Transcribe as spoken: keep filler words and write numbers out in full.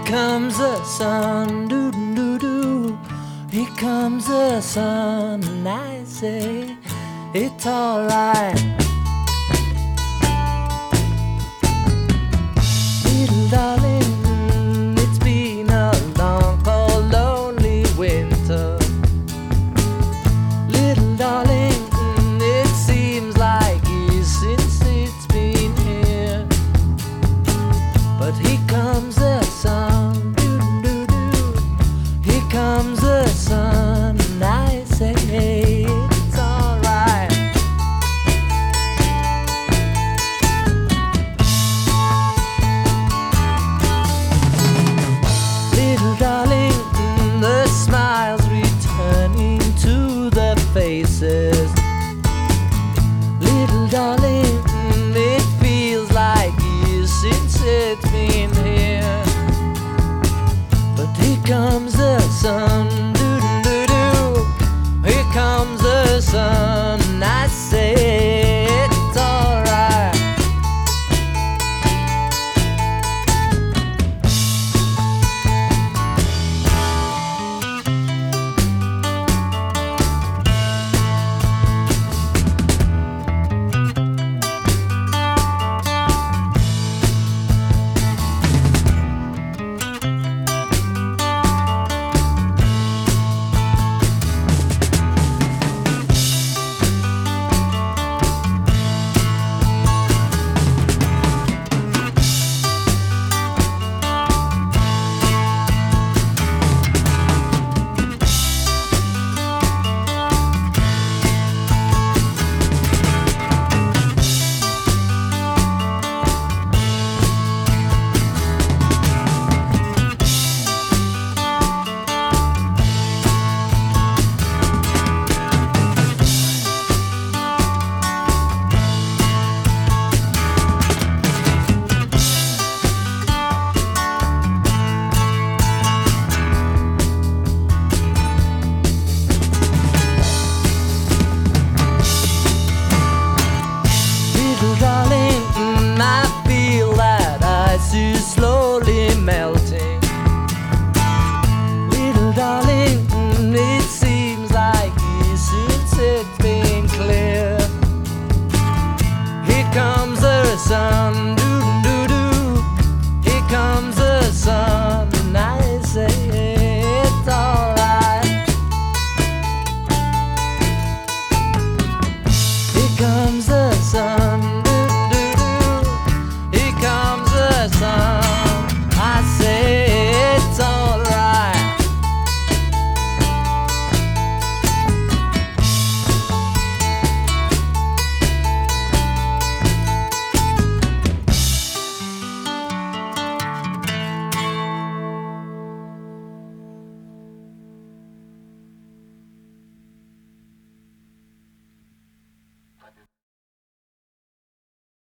comes the sun, doo doo doo. Here comes the sun, and I say it's alright. Little darling, it's been a long, cold, lonely winter. Little darling, it seems like years since it's been here. But here comes the sun, doo doo doo. Here comes the sun, and I say it's alright. Little darling, the smiles returning to the faces. Little darling, it feels like years since it's been here. But here comes the sun,